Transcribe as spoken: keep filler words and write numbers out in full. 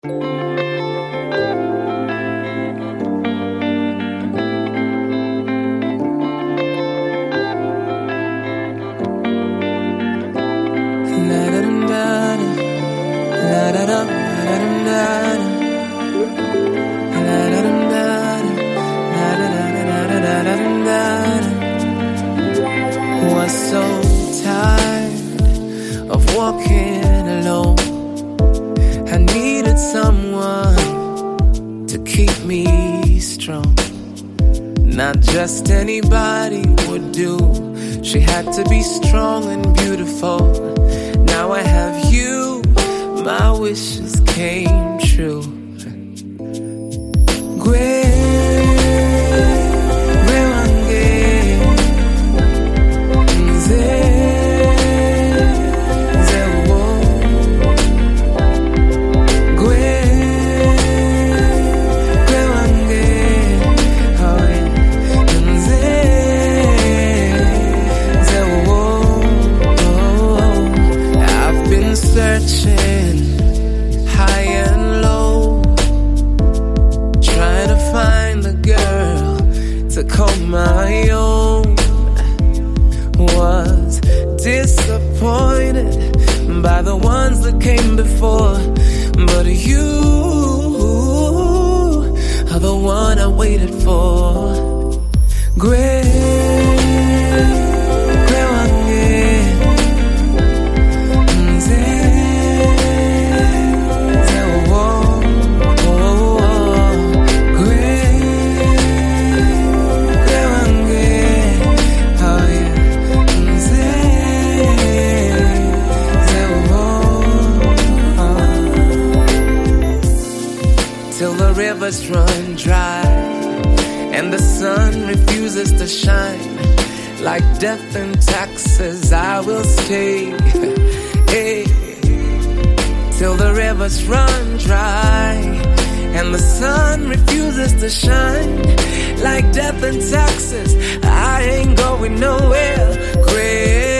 Was so tired of walking alone. I needed someone to keep me strong. Not just anybody would do. She had to be strong and beautiful. Now I have you, my wishes came true. Gwe, gwe wange, nze, nze wo. Gwe, gwe wange, oh yeah. Nze, nze wo. Oh, I've been searching high and low, trying to find the girl to call my own. Was disappointed by the ones that came before, but you are the one I waited for. Great. Till the rivers run dry and the sun refuses to shine. Like death and taxes, I will stay. Hey. Till the rivers run dry and the sun refuses to shine. Like death and taxes, I ain't going nowhere. Great.